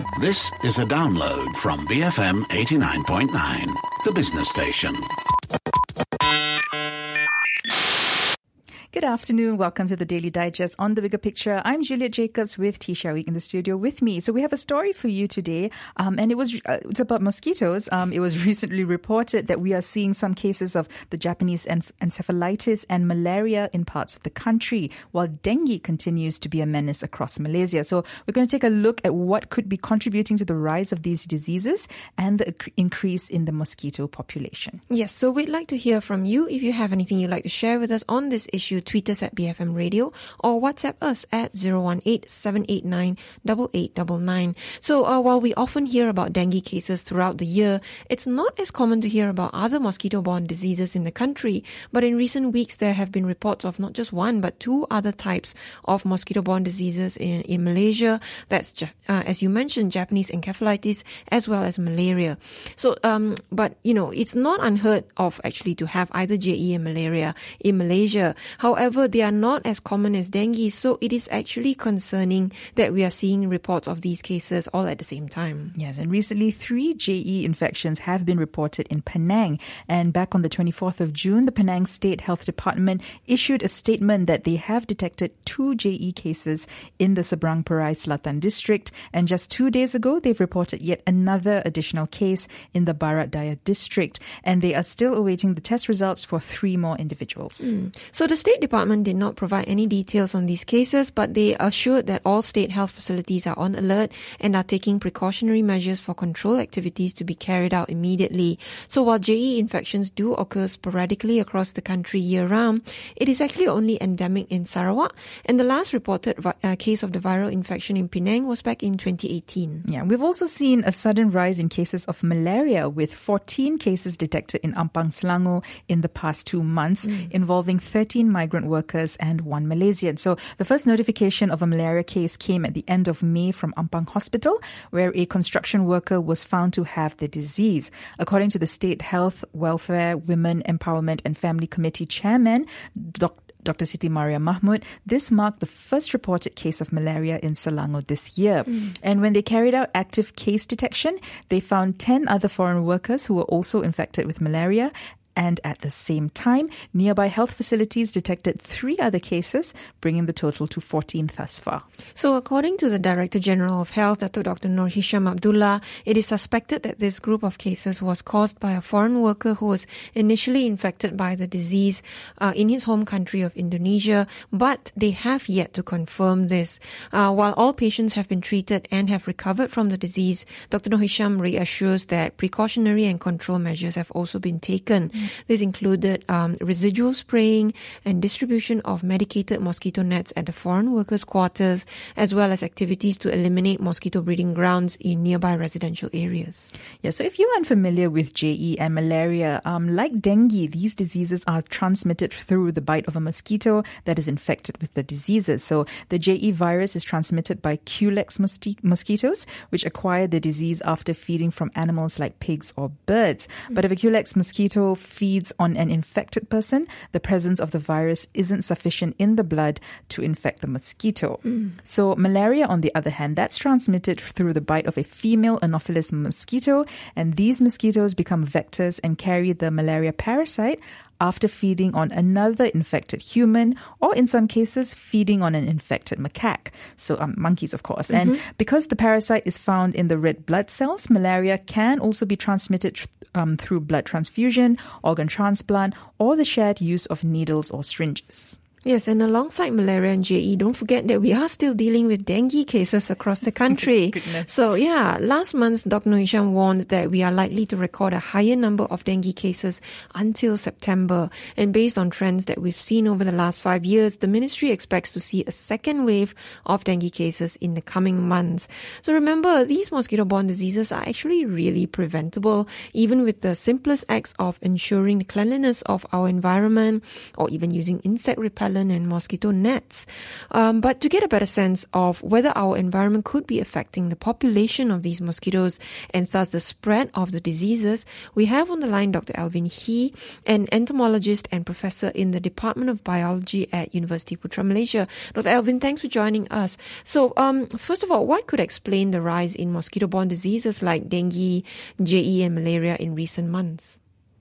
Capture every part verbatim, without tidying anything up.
This is a download from B F M eighty-nine point nine, the business station. Good afternoon. Welcome to the Daily Digest on The Bigger Picture. I'm Juliet Jacobs with Tisha Week in the studio with me. So we have a story for you today, um, and it was uh, it's about mosquitoes. Um, it was recently reported that we are seeing some cases of the Japanese enf- encephalitis and malaria in parts of the country, while dengue continues to be a menace across Malaysia. So we're going to take a look at what could be contributing to the rise of these diseases and the ac- increase in the mosquito population. Yes, so we'd like to hear from you. If you have anything you'd like to share with us on this issue, tweet us at B F M Radio or WhatsApp us at zero one eight, seven eight nine, eight eight nine nine. So uh, while we often hear about dengue cases throughout the year, it's not as common to hear about other mosquito-borne diseases in the country. But in recent weeks, there have been reports of not just one, but two other types of mosquito-borne diseases in, in Malaysia. That's, uh, as you mentioned, Japanese encephalitis as well as malaria. So, um, but, you know, it's not unheard of actually to have either J E and malaria in Malaysia. However, they are not as common as dengue, so it is actually concerning that we are seeing reports of these cases all at the same time. Yes, and recently three J E infections have been reported in Penang. And back on the twenty-fourth of June, the Penang State Health Department issued a statement that they have detected two J E cases in the Seberang Perai Selatan district. And just two days ago, they've reported yet another additional case in the Barat Daya district. And they are still awaiting the test results for three more individuals. Mm. So the State Department did not provide any details on these cases, but they assured that all state health facilities are on alert and are taking precautionary measures for control activities to be carried out immediately. So while J E infections do occur sporadically across the country year-round, it is actually only endemic in Sarawak, and the last reported vi- uh, case of the viral infection in Penang was back in twenty eighteen. Yeah, we've also seen a sudden rise in cases of malaria, with fourteen cases detected in Ampang, Selangor in the past two months, mm. involving thirteen migrant workers and one Malaysian. So the first notification of a malaria case came at the end of May from Ampang Hospital, where a construction worker was found to have the disease. According to the State Health, Welfare, Women Empowerment and Family Committee Chairman, Doctor Doctor Siti Maria Mahmud, this marked the first reported case of malaria in Selangor this year. Mm. And when they carried out active case detection, they found ten other foreign workers who were also infected with malaria. And at the same time, nearby health facilities detected three other cases, bringing the total to fourteen thus far. So according to the Director General of Health, Doctor Nur Hisham Abdullah, it is suspected that this group of cases was caused by a foreign worker who was initially infected by the disease uh, in his home country of Indonesia, but they have yet to confirm this. Uh, while all patients have been treated and have recovered from the disease, Doctor Nur Hisham reassures that precautionary and control measures have also been taken. Mm. This included um, residual spraying and distribution of medicated mosquito nets at the foreign workers' quarters, as well as activities to eliminate mosquito breeding grounds in nearby residential areas. Yeah, so if you're unfamiliar with J E and malaria, um, like dengue, these diseases are transmitted through the bite of a mosquito that is infected with the diseases. So the J E virus is transmitted by Culex mosqui- mosquitoes, which acquire the disease after feeding from animals like pigs or birds. Mm-hmm. But if a Culex mosquito feeds on an infected person, the presence of the virus isn't sufficient in the blood to infect the mosquito. Mm. So malaria, on the other hand, that's transmitted through the bite of a female Anopheles mosquito, and these mosquitoes become vectors and carry the malaria parasite after feeding on another infected human, or in some cases, feeding on an infected macaque. So um, monkeys, of course. Mm-hmm. And because the parasite is found in the red blood cells, malaria can also be transmitted um, through blood transfusion, organ transplant, or the shared use of needles or syringes. Yes, and alongside malaria and J E, don't forget that we are still dealing with dengue cases across the country. Goodness. So yeah, last month, Doctor Nur Hisham warned that we are likely to record a higher number of dengue cases until September. And based on trends that we've seen over the last five years, the ministry expects to see a second wave of dengue cases in the coming months. So remember, these mosquito-borne diseases are actually really preventable, even with the simplest acts of ensuring the cleanliness of our environment, or even using insect repellent repellent and mosquito nets. Um, but to get a better sense of whether our environment could be affecting the population of these mosquitoes and thus the spread of the diseases, we have on the line Doctor Alvin He, an entomologist and professor in the Department of Biology at University Putra Malaysia. Doctor Alvin, thanks for joining us. So, um, first of all, what could explain the rise in mosquito-borne diseases like dengue, J E, and malaria in recent months?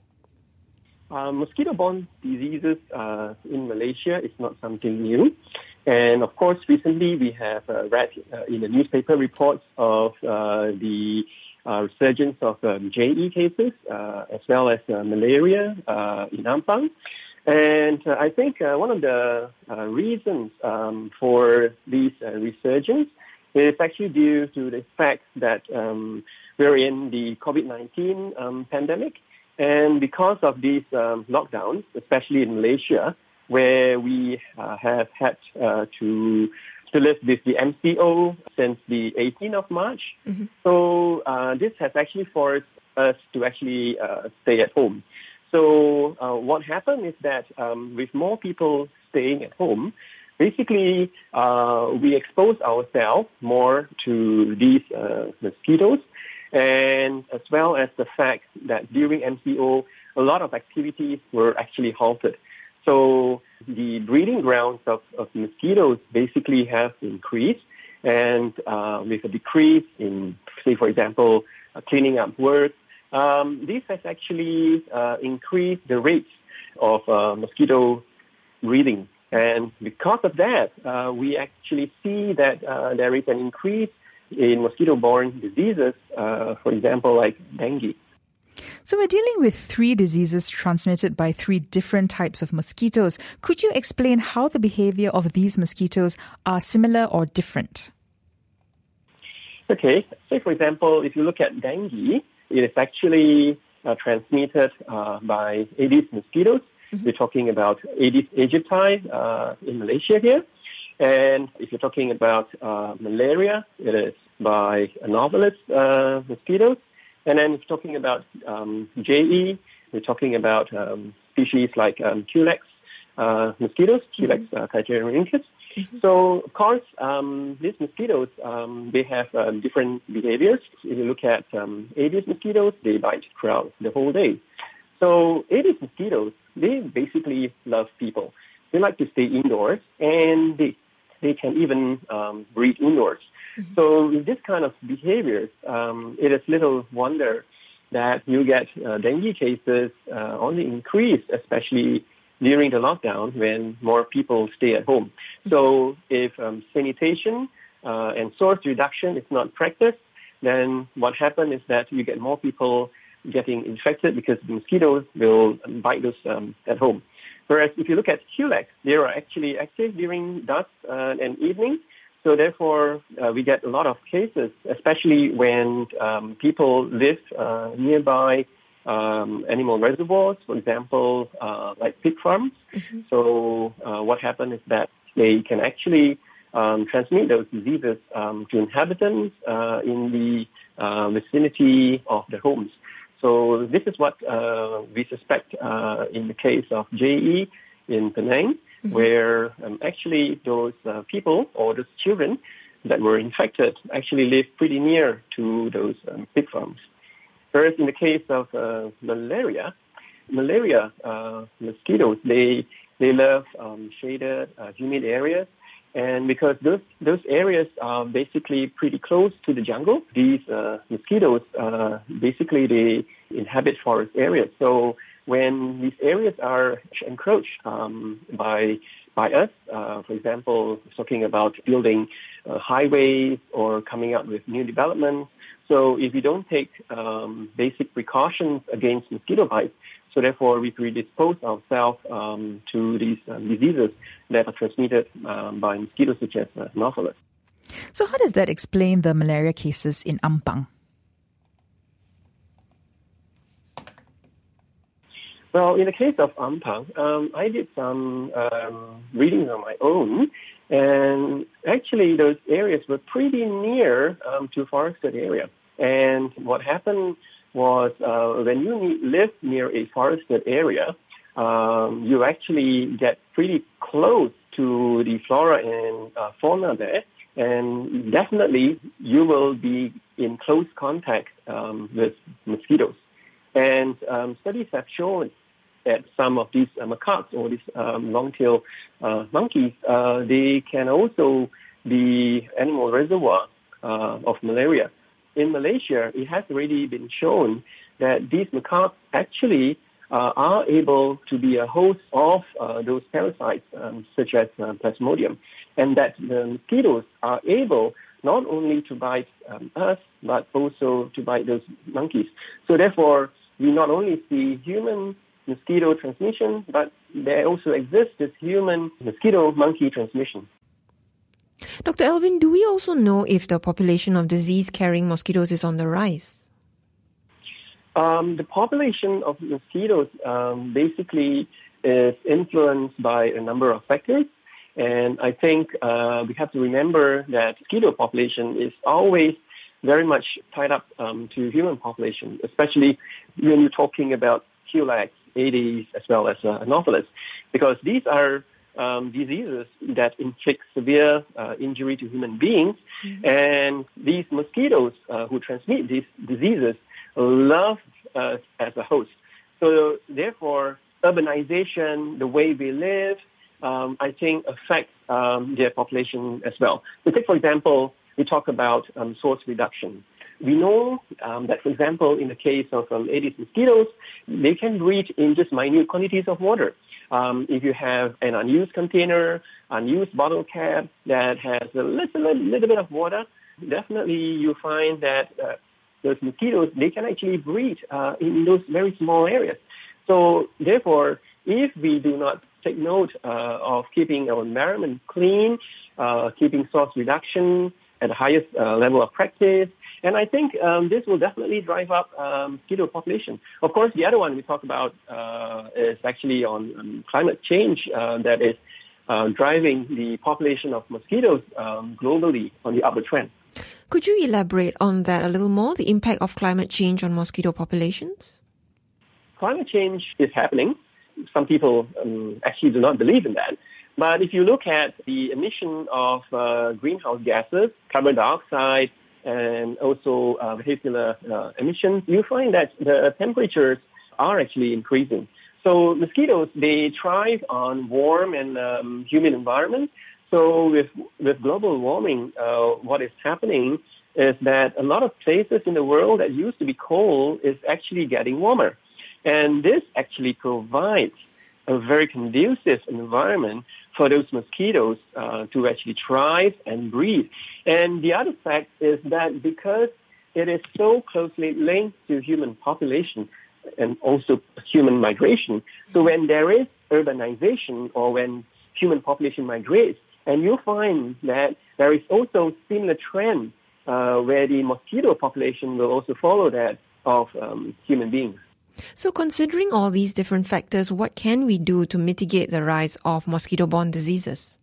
Uh, mosquito-borne diseases uh, in Malaysia is not something new. And of course, recently we have uh, read uh, in the newspaper reports of uh, the uh, resurgence of um, J E cases, uh, as well as uh, malaria uh, in Ampang. And uh, I think uh, one of the uh, reasons um, for these uh, resurgence is actually due to the fact that um, we're in the COVID nineteen um, pandemic. And because of these um, lockdowns, especially in Malaysia, where we uh, have had uh, to to live with the M C O since the eighteenth of March, mm-hmm. so uh, this has actually forced us to actually uh, stay at home. So uh, what happened is that um, with more people staying at home, basically uh, we expose ourselves more to these uh, mosquitoes. And as well as the fact that during M C O, a lot of activities were actually halted. So the breeding grounds of, of mosquitoes basically have increased. And uh, with a decrease in, say, for example, uh, cleaning up work, um, this has actually uh, increased the rates of uh, mosquito breeding. And because of that, uh, we actually see that uh, there is an increase in mosquito-borne diseases, uh, for example, like dengue. So we're dealing with three diseases transmitted by three different types of mosquitoes. Could you explain how the behavior of these mosquitoes are similar or different? Okay. Say, for example, if you look at dengue, it is actually uh, transmitted uh, by Aedes mosquitoes. Mm-hmm. We're talking about Aedes aegypti uh, in Malaysia here. And if you're talking about uh, malaria, it is by Anopheles uh, mosquitoes. And then if you're talking about um, J E, we're talking about um, species like um, Culex uh, mosquitoes, Culex uh, chytriorhynchus. Mm-hmm. So, of course, um, these mosquitoes, um, they have um, different behaviors. If you look at um, Aedes mosquitoes, they bite throughout the whole day. So Aedes mosquitoes, they basically love people. They like to stay indoors, and they They can even um, breed indoors. Mm-hmm. So with this kind of behaviors, um, it is little wonder that you get uh, dengue cases uh, on the increase, especially during the lockdown when more people stay at home. Mm-hmm. So if um, sanitation uh, and source reduction is not practiced, then what happens is that you get more people getting infected because the mosquitoes will bite those um, at home. Whereas if you look at Culex, they are actually active during dusk uh, and evening. So therefore, uh, we get a lot of cases, especially when um, people live uh, nearby um, animal reservoirs, for example, uh, like pig farms. Mm-hmm. So uh, what happens is that they can actually um, transmit those diseases um, to inhabitants uh, in the uh, vicinity of the homes. So this is what uh, we suspect uh, in the case of J E in Penang, mm-hmm. where um, actually those uh, people or those children that were infected actually live pretty near to those um, pig farms. Whereas in the case of uh, malaria, malaria uh, mosquitoes, they they love um, shaded, uh, humid areas. And because those those areas are basically pretty close to the jungle, these uh, mosquitoes, uh, basically they inhabit forest areas. So when these areas are encroached um, by by us, uh, for example, talking about building uh, highways or coming up with new developments. So if we don't take um, basic precautions against mosquito bites, so therefore we predispose ourselves um, to these um, diseases that are transmitted um, by mosquitoes such as uh, Anopheles. So how does that explain the malaria cases in Ampang? Well, in the case of Ampang, um, I did some um, reading on my own, and actually those areas were pretty near um, to forested area. And what happened was uh, when you live near a forested area, um, you actually get pretty close to the flora and uh, fauna there, and definitely you will be in close contact um, with mosquitoes. And um, studies have shown that some of these uh, macaques or these um, long-tailed uh, monkeys, uh, they can also be animal reservoir uh, of malaria. In Malaysia, it has already been shown that these macaques actually uh, are able to be a host of uh, those parasites, um, such as uh, Plasmodium, and that the mosquitoes are able not only to bite um, us, but also to bite those monkeys. So therefore, we not only see human mosquito transmission, but there also exists this human mosquito-monkey transmission. Doctor Alvin, do we also know if the population of disease-carrying mosquitoes is on the rise? Um, the population of mosquitoes um, basically is influenced by a number of factors. And I think uh, we have to remember that mosquito population is always very much tied up um, to human population, especially when you're talking about Culex, Aedes, as well as uh, Anopheles, because these are um, diseases that inflict severe uh, injury to human beings. Mm-hmm. And these mosquitoes uh, who transmit these diseases love us as a host. So therefore, urbanization, the way we live, um, I think affects um, their population as well. So take, for example, we talk about um, source reduction. We know um, that, for example, in the case of um, Aedes mosquitoes, they can breed in just minute quantities of water. Um, if you have an unused container, unused bottle cap that has a little, little, little bit of water, definitely you find that uh, those mosquitoes, they can actually breed uh, in those very small areas. So therefore, if we do not take note uh, of keeping our environment clean, uh, keeping source reduction at the highest uh, level of practice, and I think um, this will definitely drive up um, mosquito population. Of course, the other one we talk about uh, is actually on um, climate change uh, that is uh, driving the population of mosquitoes um, globally on the upward trend. Could you elaborate on that a little more, the impact of climate change on mosquito populations? Climate change is happening. Some people um, actually do not believe in that. But if you look at the emission of uh, greenhouse gases, carbon dioxide, and also uh, vehicular uh, emissions, you find that the temperatures are actually increasing. So mosquitoes, they thrive on warm and um, humid environments. So with with global warming, uh, what is happening is that a lot of places in the world that used to be cold is actually getting warmer. And this actually provides a very conducive environment for those mosquitoes uh, to actually thrive and breed. And the other fact is that because it is so closely linked to human population and also human migration, so when there is urbanization or when human population migrates, and you find that there is also similar trend uh, where the mosquito population will also follow that of um, human beings. So considering all these different factors, what can we do to mitigate the rise of mosquito-borne diseases?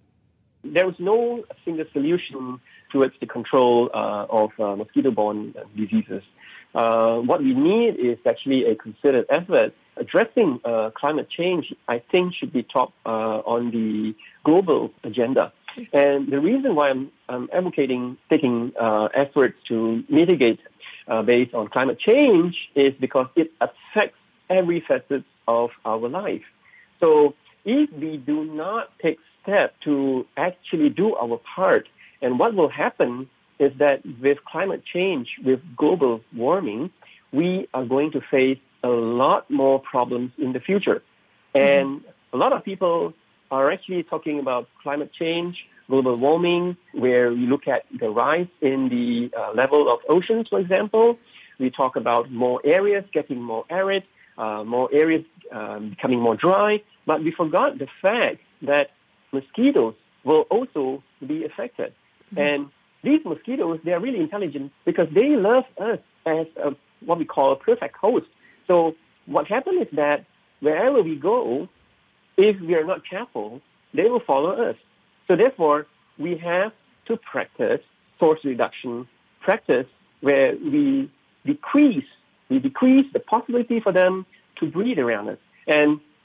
There is no single solution towards the control uh, of uh, mosquito-borne diseases. Uh, what we need is actually a concerted effort. Addressing uh, climate change, I think, should be top uh, on the global agenda. And the reason why I'm, I'm advocating taking uh, efforts to mitigate Uh, based on climate change is because it affects every facet of our life. So if we do not take steps to actually do our part, and what will happen is that with climate change, with global warming, we are going to face a lot more problems in the future. And mm-hmm. a lot of people are actually talking about climate change, global warming, where we look at the rise in the uh, level of oceans, for example. We talk about more areas getting more arid, uh, more areas um, becoming more dry. But we forgot the fact that mosquitoes will also be affected. Mm-hmm. And these mosquitoes, they are really intelligent because they love us as a, what we call a perfect host. So what happens is that wherever we go, if we are not careful, they will follow us. So therefore, we have to practice source reduction, practice where we decrease, we decrease the possibility for them to breed around us. And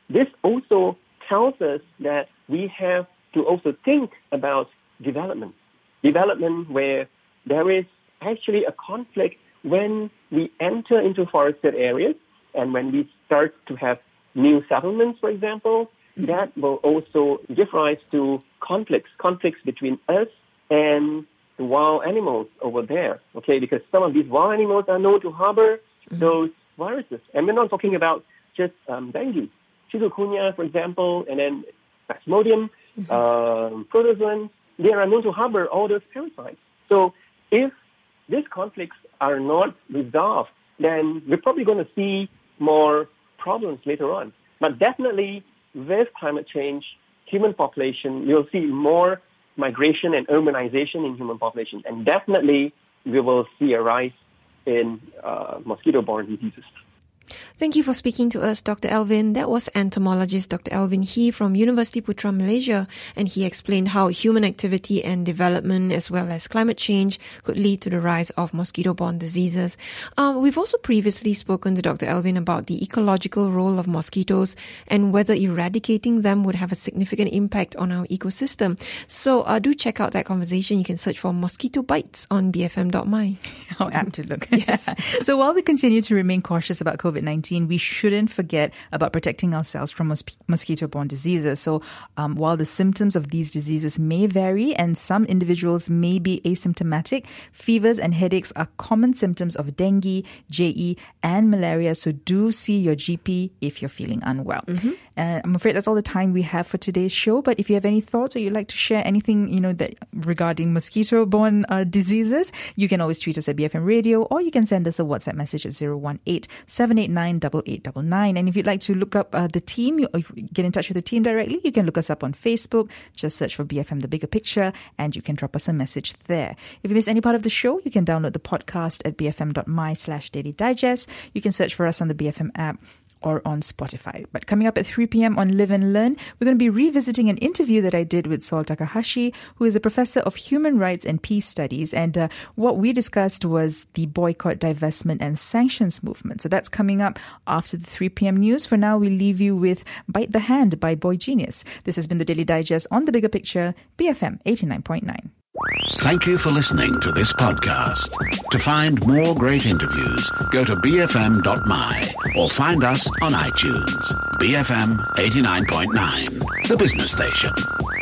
this also tells us that we have to also think about development. Development where there is actually a conflict when we enter into forested areas and when we start to have new settlements, for example, mm-hmm. that will also give rise to conflicts, conflicts between us and the wild animals over there, okay? Because some of these wild animals are known to harbor mm-hmm. those viruses. And we're not talking about just um, dengue. Chikungunya, for example, and then Plasmodium, mm-hmm. um, protozoans, they are known to harbor all those parasites. So if these conflicts are not resolved, then we're probably going to see more problems later on. But definitely, with climate change, human population, you'll see more migration and urbanization in human population. And definitely, we will see a rise in uh, mosquito-borne diseases. Thank you for speaking to us, Doctor Alvin. That was entomologist Doctor Alvin He from University Putra Malaysia, and he explained how human activity and development as well as climate change could lead to the rise of mosquito-borne diseases. Um, we've also previously spoken to Doctor Alvin about the ecological role of mosquitoes and whether eradicating them would have a significant impact on our ecosystem. So uh, do check out that conversation. You can search for mosquito bites on b f m dot m y. How apt to look. Yes. So while we continue to remain cautious about COVID nineteen, we shouldn't forget about protecting ourselves from mos- mosquito-borne diseases. So um, while the symptoms of these diseases may vary and some individuals may be asymptomatic, fevers and headaches are common symptoms of dengue, J E, and malaria. So do see your G P if you're feeling unwell. Mm-hmm. Uh, I'm afraid that's all the time we have for today's show. But if you have any thoughts or you'd like to share anything, you know, that regarding mosquito-borne uh, diseases, you can always tweet us at B F M Radio, or you can send us a WhatsApp message at zero one eight seven eight nine eight eight nine nine. And if you'd like to look up uh, the team, you, if you get in touch with the team directly, you can look us up on Facebook. Just search for B F M The Bigger Picture, and you can drop us a message there. If you miss any part of the show, you can download the podcast at bfm.my slash daily digest. You can search for us on the B F M app or on Spotify. But coming up at three p.m. on Live and Learn, we're going to be revisiting an interview that I did with Saul Takahashi, who is a professor of human rights and peace studies. And uh, what we discussed was the boycott, divestment and sanctions movement. So that's coming up after the three p.m. news. For now, we leave you with Bite the Hand by Boy Genius. This has been the Daily Digest on The Bigger Picture, B F M eighty-nine point nine. Thank you for listening to this podcast. To find more great interviews, go to b f m dot m y or find us on iTunes. B F M eighty-nine point nine, the business station.